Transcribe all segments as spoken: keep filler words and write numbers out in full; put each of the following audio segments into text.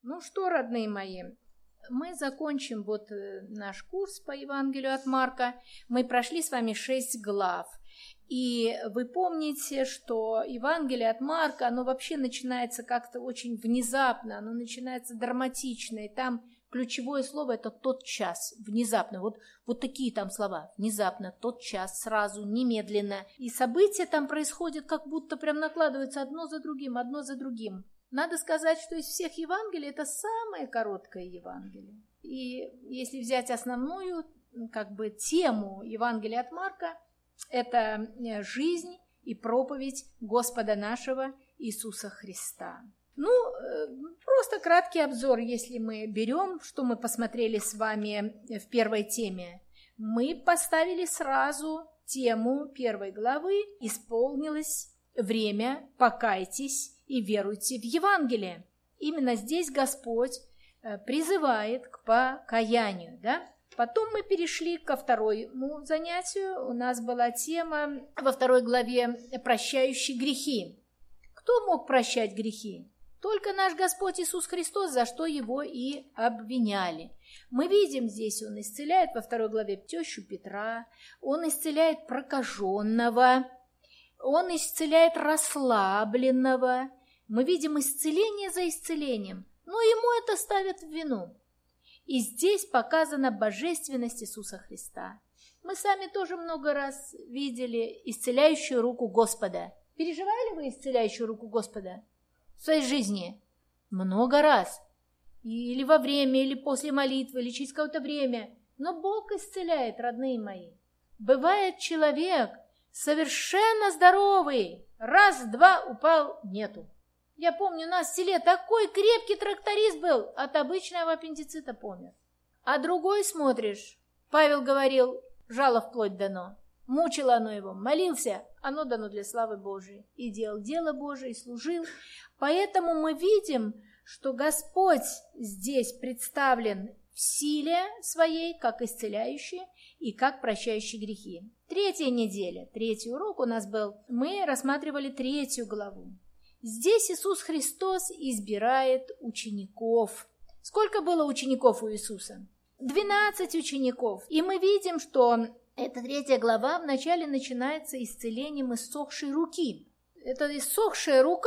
Ну что, родные мои, мы закончим вот наш курс по Евангелию от Марка. Мы прошли с вами шесть глав. И вы помните, что Евангелие от Марка, оно вообще начинается как-то очень внезапно, оно начинается драматично, и там ключевое слово – это «тот час», внезапно. Вот, вот такие там слова: внезапно, тот час, сразу, немедленно. И события там происходят, как будто прям накладываются одно за другим, одно за другим. Надо сказать, что из всех Евангелий это самое короткое Евангелие. И если взять основную как бы тему Евангелия от Марка, это жизнь и проповедь Господа нашего Иисуса Христа. Ну, просто краткий обзор, если мы берем, что мы посмотрели с вами в первой теме. Мы поставили сразу тему первой главы «Исполнилось время, покайтесь и веруйте в Евангелие». Именно здесь Господь призывает к покаянию, да? Потом мы перешли ко второму занятию. У нас была тема во второй главе «Прощающие грехи». Кто мог прощать грехи? Только наш Господь Иисус Христос, за что Его и обвиняли. Мы видим здесь, Он исцеляет во второй главе тещу Петра, Он исцеляет прокаженного, Он исцеляет расслабленного. Мы видим исцеление за исцелением, но Ему это ставят в вину. И здесь показана божественность Иисуса Христа. Мы сами тоже много раз видели исцеляющую руку Господа. Переживали вы исцеляющую руку Господа в своей жизни? Много раз. Или во время, или после молитвы, или через какое-то время. Но Бог исцеляет, родные мои. Бывает человек совершенно здоровый, раз-два упал, нету. Я помню, у нас в селе такой крепкий тракторист был, от обычного аппендицита помер. А другой, смотришь, Павел говорил, жало вплоть дано. Мучило оно его, молился, оно дано для славы Божией. И делал дело Божие, и служил. Поэтому мы видим, что Господь здесь представлен в силе своей, как исцеляющий и как прощающий грехи. Третья неделя, третий урок у нас был. Мы рассматривали третью главу. Здесь Иисус Христос избирает учеников. Сколько было учеников у Иисуса? Двенадцать учеников. И мы видим, что эта третья глава вначале начинается исцелением иссохшей руки. Эта иссохшая рука,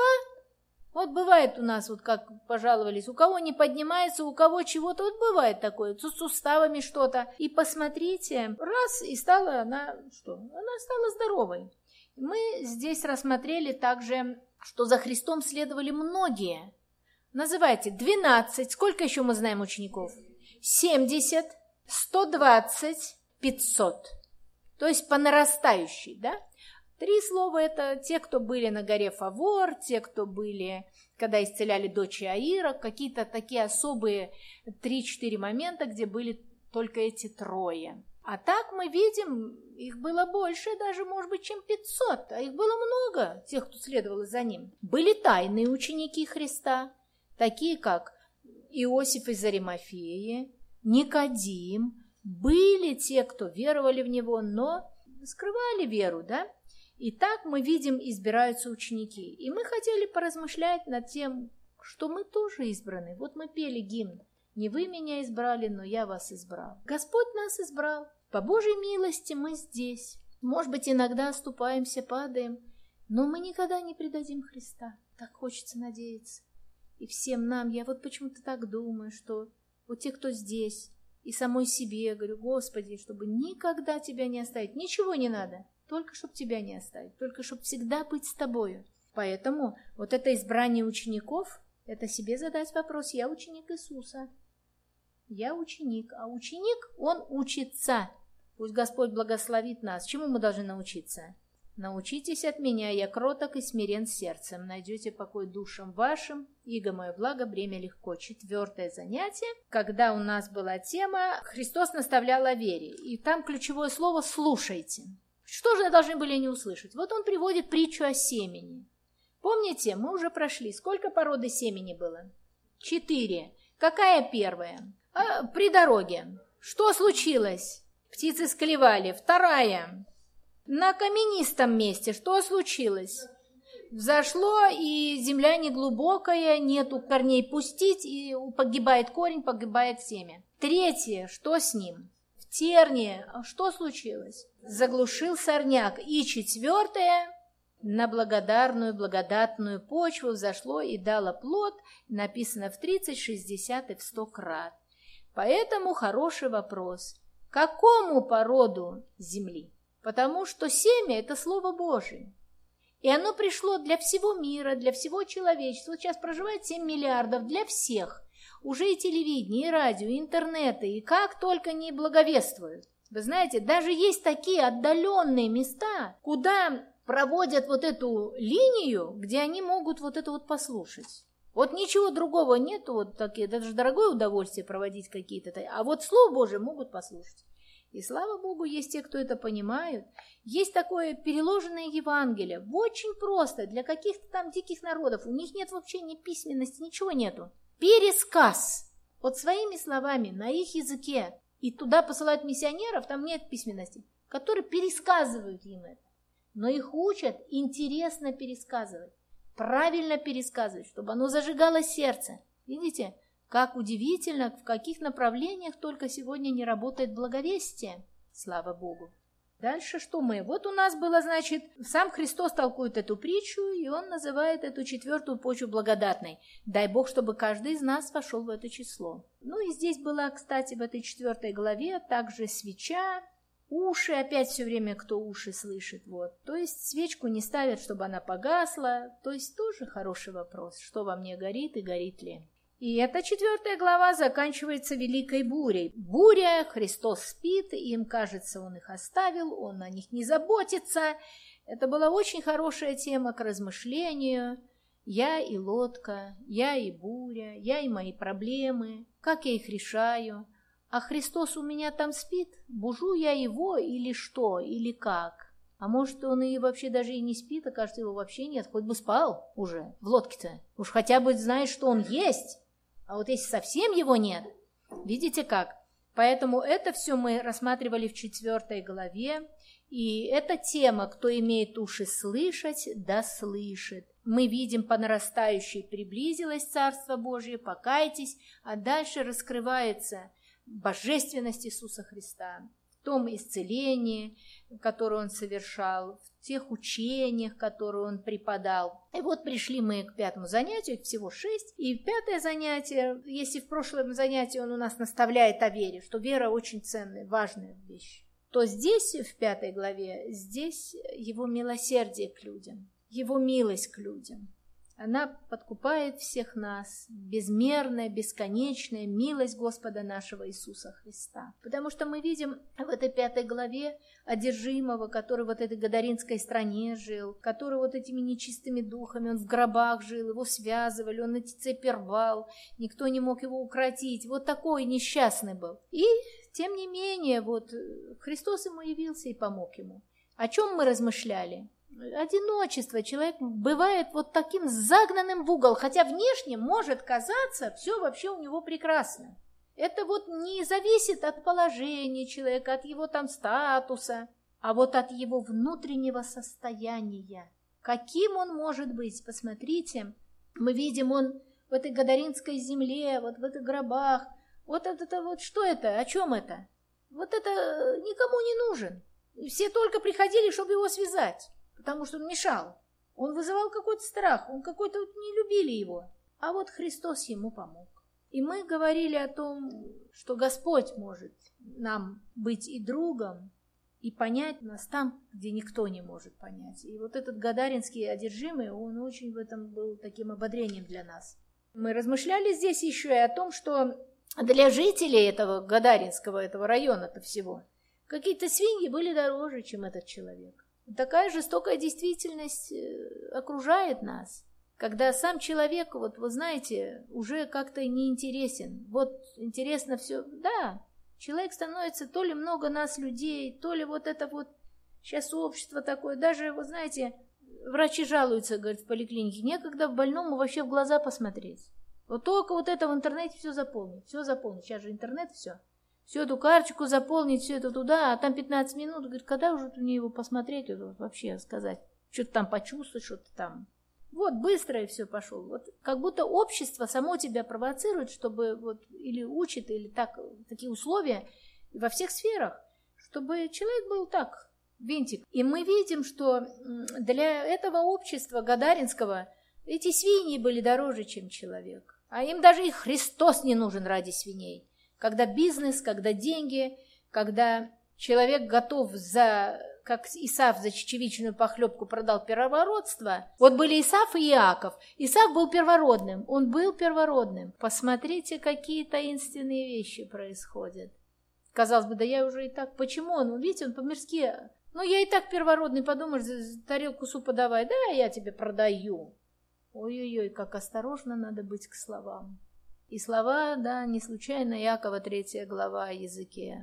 вот бывает у нас, вот как пожаловались, у кого не поднимается, у кого чего-то, вот бывает такое, с суставами что-то. И посмотрите, раз, и стала она, что? Она стала здоровой. Мы здесь рассмотрели также, что за Христом следовали многие. Называйте, двенадцать, сколько еще мы знаем учеников? семьдесят, сто двадцать, пятьсот. То есть по нарастающей, да? Три слова – это те, кто были на горе Фавор, те, кто были, когда исцеляли дочь Иаира, какие-то такие особые три-четыре момента, где были только эти трое. А так мы видим, их было больше, даже, может быть, чем пятьсот, а их было много, тех, кто следовал за ним. Были тайные ученики Христа, такие как Иосиф из Аримафеи, Никодим. Были те, кто веровали в Него, но скрывали веру, да? И так мы видим, избираются ученики. И мы хотели поразмышлять над тем, что мы тоже избраны. Вот мы пели гимн. Не вы меня избрали, но я вас избрал. Господь нас избрал. По Божьей милости мы здесь. Может быть, иногда оступаемся, падаем, но мы никогда не предадим Христа. Так хочется надеяться. И всем нам, я вот почему-то так думаю, что вот те, кто здесь, и самой себе говорю, Господи, чтобы никогда Тебя не оставить. Ничего не надо, только чтобы Тебя не оставить, только чтобы всегда быть с Тобою. Поэтому вот это избрание учеников, это себе задать вопрос, я ученик Иисуса. Я ученик, а ученик, он учится. Пусть Господь благословит нас. Чему мы должны научиться? Научитесь от меня, я кроток и смирен сердцем. Найдете покой душам вашим, иго мое благо, бремя легко. Четвертое занятие, когда у нас была тема «Христос наставлял о вере». И там ключевое слово «слушайте». Что же должны были они услышать? Вот он приводит притчу о семени. Помните, мы уже прошли. Сколько породы семени было? Четыре. Какая первая? А, при дороге. Что случилось? Птицы склевали. Вторая. На каменистом месте что случилось? взошло, и земля неглубокая, нету корней пустить, и погибает корень, погибает семя. Третье, что с ним? В терне, что случилось? Заглушил сорняк. И четвертое, на благодарную, благодатную почву взошло и дало плод, написано в тридцать, шестьдесят и в сто крат. Поэтому хороший вопрос. Какому породу земли? Потому что семя – это Слово Божие. И оно пришло для всего мира, для всего человечества. Вот сейчас проживает семь миллиардов для всех. Уже и телевидение, и радио, и интернеты, и как только не благовествуют. Вы знаете, даже есть такие отдаленные места, куда проводят вот эту линию, где они могут вот это вот послушать. Вот ничего другого нету, вот такие, это же дорогое удовольствие проводить какие-то, а вот Слово Божие могут послушать. И слава Богу, есть те, кто это понимают. Есть такое переложенное Евангелие, очень просто, для каких-то там диких народов, у них нет вообще ни письменности, ничего нету. Пересказ, вот своими словами, на их языке, и туда посылают миссионеров, там нет письменности, которые пересказывают им это. Но их учат интересно пересказывать, правильно пересказывать, чтобы оно зажигало сердце. Видите, как удивительно, в каких направлениях только сегодня не работает благовестие. Слава Богу. Дальше что мы? Вот у нас было, значит, сам Христос толкует эту притчу, и он называет эту четвертую почву благодатной. Дай Бог, чтобы каждый из нас вошел в это число. Ну и здесь была, кстати, в этой четвертой главе также свеча, уши, опять все время кто уши слышит, вот. То есть свечку не ставят, чтобы она погасла, то есть тоже хороший вопрос, что во мне горит и горит ли. И эта четвертая глава заканчивается великой бурей. Буря, Христос спит, им кажется, он их оставил, он о них не заботится. Это была очень хорошая тема к размышлению. Я и лодка, я и буря, я и мои проблемы, как я их решаю. А Христос у меня там спит, бужу я его или что, или как? А может, он и вообще даже и не спит, а кажется, его вообще нет, хоть бы спал уже в лодке-то. Уж хотя бы знает, что он есть. А вот если совсем его нет, видите как? Поэтому это все мы рассматривали в четвертой главе. И эта тема, кто имеет уши слышать, да слышит. Мы видим по нарастающей приблизилось Царство Божие, покайтесь, а дальше раскрывается божественность Иисуса Христа, в том исцелении, которое Он совершал, в тех учениях, которые Он преподал. И вот пришли мы к пятому занятию, их всего шесть. И пятое занятие, если в прошлом занятии Он у нас наставляет о вере, что вера очень ценная, важная вещь, то здесь, в пятой главе, здесь Его милосердие к людям, Его милость к людям. Она подкупает всех нас, безмерная, бесконечная милость Господа нашего Иисуса Христа. Потому что мы видим в этой пятой главе одержимого, который вот этой Гадаринской стране жил, который вот этими нечистыми духами, он в гробах жил, его связывали, он эти цепи рвал, никто не мог его укротить. Вот такой несчастный был. И, тем не менее, вот Христос ему явился и помог ему. О чем мы размышляли? Одиночество. Человек бывает вот таким загнанным в угол, хотя внешне может казаться, все вообще у него прекрасно. Это вот не зависит от положения человека, от его там статуса, а вот от его внутреннего состояния. Каким он может быть? Посмотрите, мы видим, он в этой Гадаринской земле, вот в этих гробах. Вот это, это вот что это? О чем это? Вот это никому не нужен. Все только приходили, чтобы его связать. Потому что он мешал. Он вызывал какой-то страх, он какой-то вот не любили его. А вот Христос ему помог. И мы говорили о том, что Господь может нам быть и другом, и понять нас там, где никто не может понять. И вот этот гадаринский одержимый, он очень в этом был таким ободрением для нас. Мы размышляли здесь еще и о том, что для жителей этого гадаринского, этого района-то всего, какие-то свиньи были дороже, чем этот человек. Такая жестокая действительность окружает нас, когда сам человек, вот вы знаете, уже как-то неинтересен. Вот интересно все, да, человек становится, то ли много нас людей, то ли вот это вот сейчас общество такое, даже, вы знаете, врачи жалуются, говорят, в поликлинике, некогда больному вообще в глаза посмотреть. Вот только вот это в интернете все заполнить, все заполнить, сейчас же интернет, все. Всю эту карточку заполнить, все это туда, а там пятнадцать минут, говорит, когда уже мне его посмотреть, это вот вообще сказать, что-то там почувствовать, что-то там Вот, быстро и все пошел. Вот, как будто общество само тебя провоцирует, чтобы вот, или учит, или так, такие условия во всех сферах, чтобы человек был так, винтик. И мы видим, что для этого общества гадаринского эти свиньи были дороже, чем человек. А им даже и Христос не нужен ради свиней. Когда бизнес, когда деньги, когда человек готов за, как Исав за чечевичную похлебку продал первородство. Вот были Исав и Иаков. Исав был первородным, он был первородным. Посмотрите, какие таинственные вещи происходят. Казалось бы, да я уже и так, почему он, видите, он по-мирски, ну я и так первородный, подумаешь, тарелку супа давай, да, я тебе продаю. Ой-ой-ой, как осторожно надо быть к словам. И слова, да, не случайно Иакова третья глава о языке.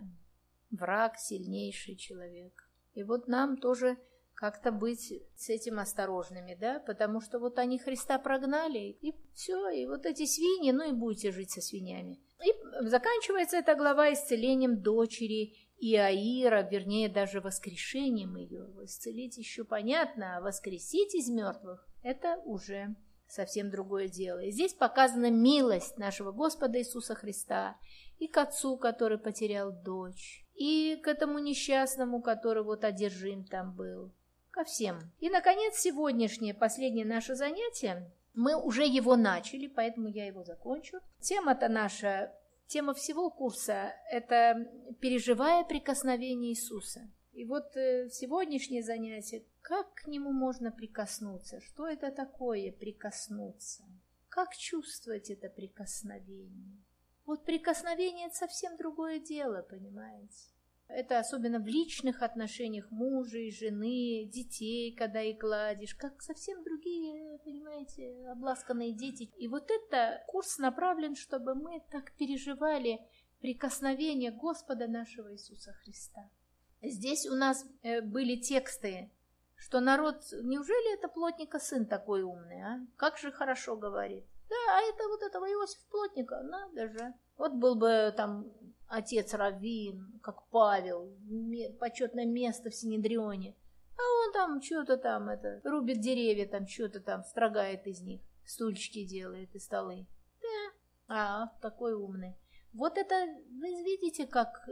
Враг, сильнейший человек. И вот нам тоже как-то быть с этим осторожными, да, потому что вот они Христа прогнали, и все, и вот эти свиньи, ну и будете жить со свиньями. И заканчивается эта глава исцелением дочери Иаира, вернее, даже воскрешением ее. Исцелить еще понятно, а воскресить из мертвых – это уже совсем другое дело. И здесь показана милость нашего Господа Иисуса Христа и к отцу, который потерял дочь, и к этому несчастному, который вот одержим там был, ко всем. И, наконец, сегодняшнее, последнее наше занятие, мы уже его начали, поэтому я его закончу. Тема-то наша, тема всего курса – это переживая прикосновение Иисуса. И вот э, сегодняшнее занятие, как к нему можно прикоснуться? Что это такое прикоснуться? Как чувствовать это прикосновение? Вот прикосновение – это совсем другое дело, понимаете? Это особенно в личных отношениях мужа и жены, детей, когда их гладишь, как совсем другие, понимаете, обласканные дети. И вот это курс направлен, чтобы мы так переживали прикосновение Господа нашего Иисуса Христа. Здесь у нас были тексты, что народ, неужели это плотника сын такой умный, а? Как же хорошо говорит. Да, а это вот этого Иосиф Плотника, надо же. Вот был бы там отец Раввин, как Павел, почетное место в Синедрионе. А он там что-то там, это, рубит деревья, там что-то там, строгает из них, стульчики делает и столы. Да, а, такой умный. Вот это, вы видите, как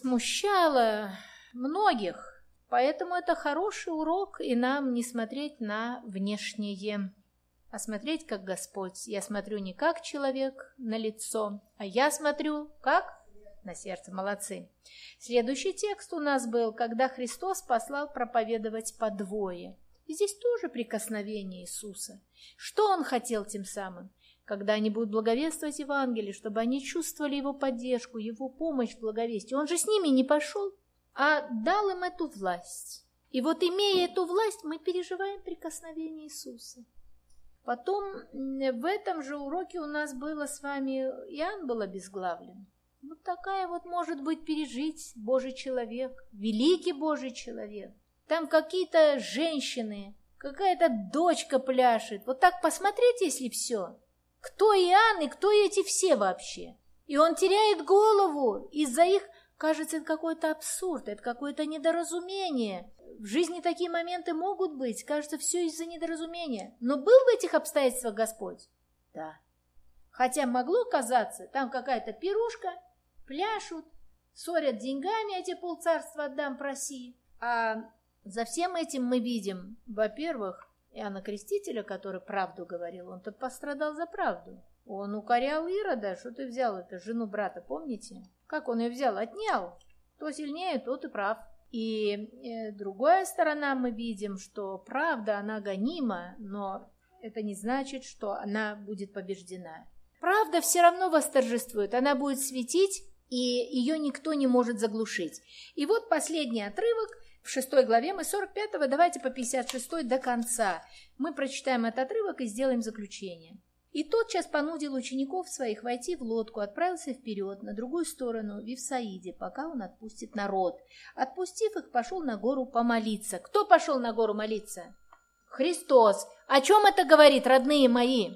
смущало многих. Поэтому это хороший урок, и нам не смотреть на внешнее, а смотреть как Господь. Я смотрю не как человек на лицо, а я смотрю как на сердце. Молодцы. Следующий текст у нас был, когда Христос послал проповедовать по двое. И здесь тоже прикосновение Иисуса. Что Он хотел тем самым? Когда они будут благовествовать Евангелие, чтобы они чувствовали Его поддержку, Его помощь в благовестии. Он же с ними не пошел, а дал им эту власть. И вот, имея эту власть, мы переживаем прикосновение Иисуса. Потом в этом же уроке у нас было с вами, Иоанн был обезглавлен. Вот такая вот может быть пережить Божий человек, великий Божий человек. Там какие-то женщины, какая-то дочка пляшет. Вот так посмотреть, если все. Кто Иоанн и кто эти все вообще? И он теряет голову из-за их, кажется, это какой-то абсурд, это какое-то недоразумение. В жизни такие моменты могут быть, кажется, все из-за недоразумения. Но был в этих обстоятельствах Господь? Да. Хотя могло казаться, там какая-то пирушка, пляшут, ссорят деньгами, эти полцарства отдам, проси. А за всем этим мы видим, во-первых, Иоанна Крестителя, который правду говорил, он-то пострадал за правду. Он укорял Ирода, что ты взял эту жену брата, помните? Как он ее взял? Отнял. Кто сильнее, тот и прав. И э, другая сторона, мы видим, что правда, она гонима, но это не значит, что она будет побеждена. Правда все равно восторжествует, она будет светить, и ее никто не может заглушить. И вот последний отрывок в шестой главе, мы сорок пятого, давайте по пятьдесят шестой до конца. Мы прочитаем этот отрывок и сделаем заключение. «И тотчас понудил учеников своих войти в лодку, отправился вперед, на другую сторону, в Вифсаиде, пока он отпустит народ. Отпустив их, пошел на гору помолиться». Кто пошел на гору молиться? Христос. О чем это говорит, родные мои?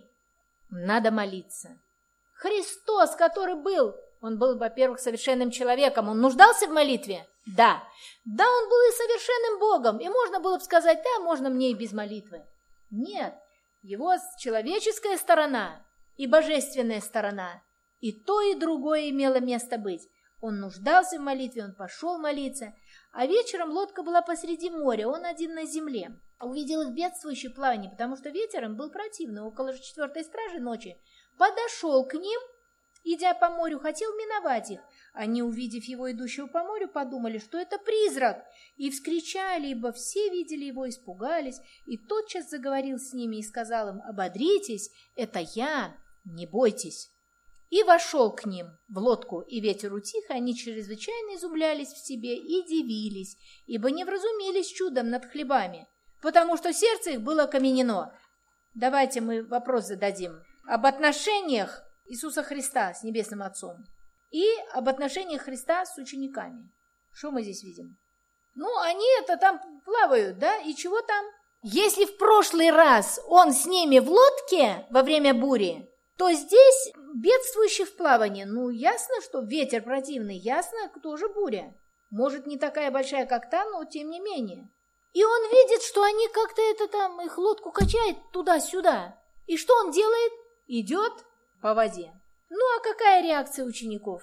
Надо молиться. Христос, который был, он был, во-первых, совершенным человеком, он нуждался в молитве? Да. Да, он был и совершенным Богом, и можно было бы сказать, да, можно мне и без молитвы. Нет. Его человеческая сторона и божественная сторона. И то, и другое имело место быть. Он нуждался в молитве, он пошел молиться. А вечером лодка была посреди моря, он один на земле. Увидел их бедствующее плавание, потому что ветер им был противный. Около же четвертой стражи ночи подошел к ним, идя по морю, хотел миновать их. Они, увидев его, идущего по морю, подумали, что это призрак, и вскричали, ибо все видели его, испугались, и тотчас заговорил с ними и сказал им: «Ободритесь, это я, не бойтесь». И вошел к ним в лодку, и ветер утих, и они чрезвычайно изумлялись в себе и дивились, ибо не вразумились чудом над хлебами, потому что сердце их было окаменено. Давайте мы вопрос зададим об отношениях Иисуса Христа с Небесным Отцом и об отношениях Христа с учениками. Что мы здесь видим? Ну, они это там плавают, да, и чего там? Если в прошлый раз он с ними в лодке во время бури, то здесь бедствующий в плавании. Ну, ясно, что ветер противный, ясно, кто же буря. Может, не такая большая, как та, но тем не менее. И он видит, что они как-то это там, их лодку качает туда-сюда. И что он делает? Идет по воде. Ну, а какая реакция учеников?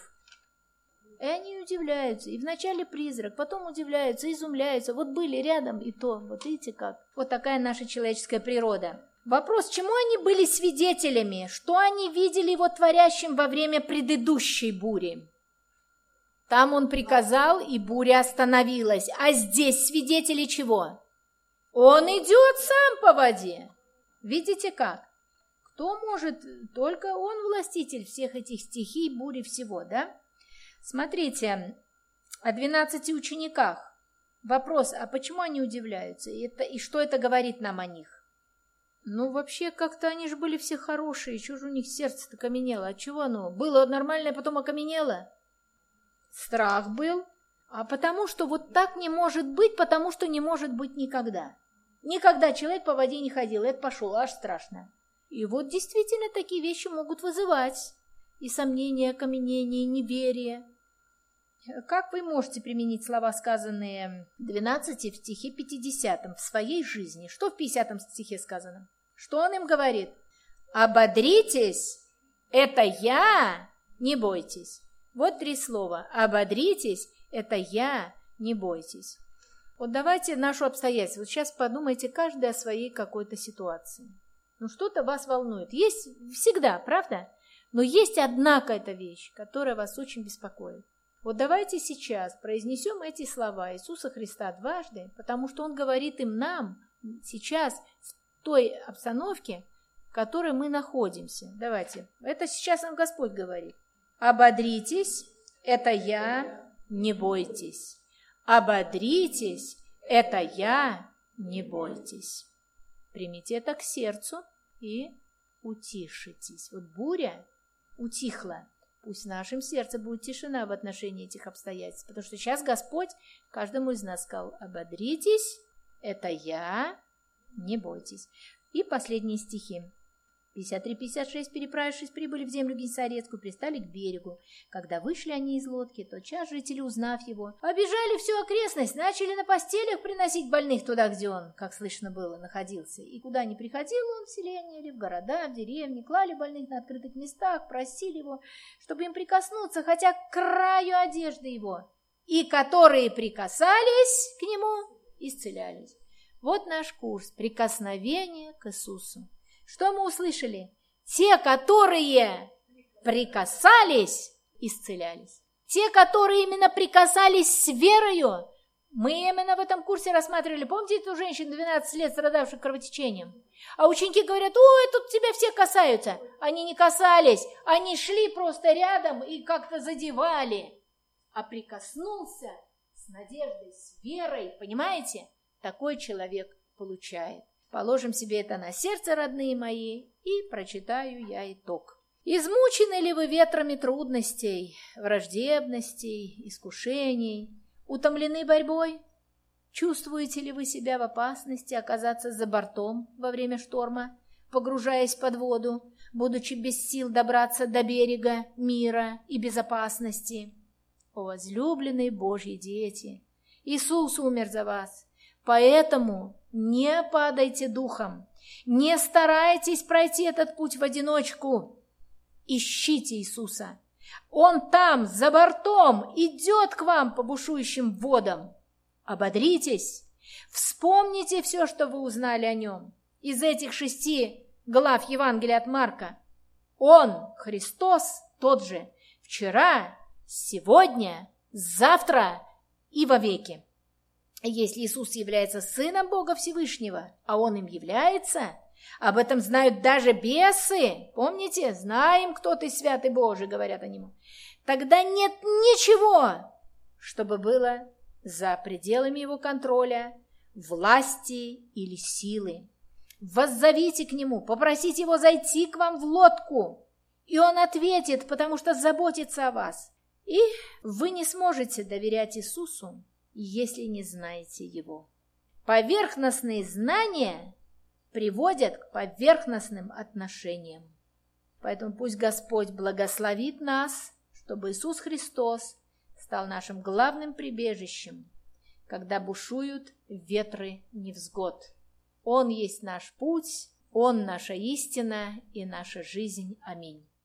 И они удивляются. И вначале призрак, потом удивляются, изумляются. Вот были рядом, и то, вот видите как. Вот такая наша человеческая природа. Вопрос, чему они были свидетелями? Что они видели его творящим во время предыдущей бури? Там он приказал, и буря остановилась. А здесь свидетели чего? Он идет сам по воде. Видите как? Кто может? Только он властитель всех этих стихий, бури, всего, да? Смотрите, о двенадцати учениках. Вопрос, а почему они удивляются? И, это, и что это говорит нам о них? Ну, вообще, как-то они же были все хорошие, чего же у них сердце-то каменело? От чего оно? Было нормальное, потом окаменело? Страх был. А потому что вот так не может быть, потому что не может быть никогда. Никогда человек по воде не ходил, это пошел, аж страшно. И вот действительно такие вещи могут вызывать и сомнения, окаменение, и неверие. Как вы можете применить слова, сказанные двенадцати в стихе пятидесятом в своей жизни? Что в пятидесятом стихе сказано? Что он им говорит? «Ободритесь, это я, не бойтесь». Вот три слова. «Ободритесь, это я, не бойтесь». Вот давайте нашу обстоятельство. Вот сейчас подумайте каждый о своей какой-то ситуации. Ну что-то вас волнует. Есть всегда, правда? Но есть одна какая-то вещь, которая вас очень беспокоит. Вот давайте сейчас произнесем эти слова Иисуса Христа дважды, потому что Он говорит им нам сейчас в той обстановке, в которой мы находимся. Давайте. Это сейчас нам Господь говорит. «Ободритесь, это я, не бойтесь. Ободритесь, это я, не бойтесь». Примите это к сердцу и утишитесь. Вот буря утихла. Пусть в нашем сердце будет тишина в отношении этих обстоятельств, потому что сейчас Господь каждому из нас сказал: ободритесь, это я, не бойтесь. И последние стихи. пятьдесят три пятьдесят шесть, переправившись, прибыли в землю Генесарецкую, пристали к берегу. Когда вышли они из лодки, тотчас жители, узнав его, обежали всю окрестность, начали на постелях приносить больных туда, где он, как слышно было, находился. И куда ни приходил он, в селение или в города, в деревни, клали больных на открытых местах, просили его, чтобы им прикоснуться, хотя к краю одежды его. И которые прикасались к нему, исцелялись. Вот наш курс прикосновения к Иисусу. Что мы услышали? Те, которые прикасались, исцелялись. Те, которые именно прикасались с верою, мы именно в этом курсе рассматривали. Помните эту женщину двенадцать лет, страдавшую кровотечением? А ученики говорят: ой, тут тебя все касаются. Они не касались, они шли просто рядом и как-то задевали. А прикоснулся с надеждой, с верой, понимаете? Такой человек получает. Положим себе это на сердце, родные мои, и прочитаю я итог. Измучены ли вы ветрами трудностей, враждебностей, искушений? Утомлены борьбой? Чувствуете ли вы себя в опасности оказаться за бортом во время шторма, погружаясь под воду, будучи без сил добраться до берега мира и безопасности? О, возлюбленные Божьи дети! Иисус умер за вас, поэтому не падайте духом. Не старайтесь пройти этот путь в одиночку. Ищите Иисуса. Он там, за бортом, идет к вам по бушующим водам. Ободритесь, вспомните все, что вы узнали о нем из этих шести глав Евангелия от Марка. Он, Христос, тот же, вчера, сегодня, завтра и вовеки. Если Иисус является Сыном Бога Всевышнего, а Он им является, об этом знают даже бесы. Помните? Знаем, кто ты, святый Божий, говорят они ему. Тогда нет ничего, чтобы было за пределами его контроля, власти или силы. Воззовите к нему, попросите его зайти к вам в лодку, и он ответит, потому что заботится о вас. И вы не сможете доверять Иисусу, если не знаете его. Поверхностные знания приводят к поверхностным отношениям. Поэтому пусть Господь благословит нас, чтобы Иисус Христос стал нашим главным прибежищем, когда бушуют ветры невзгод. Он есть наш путь, Он наша истина и наша жизнь. Аминь.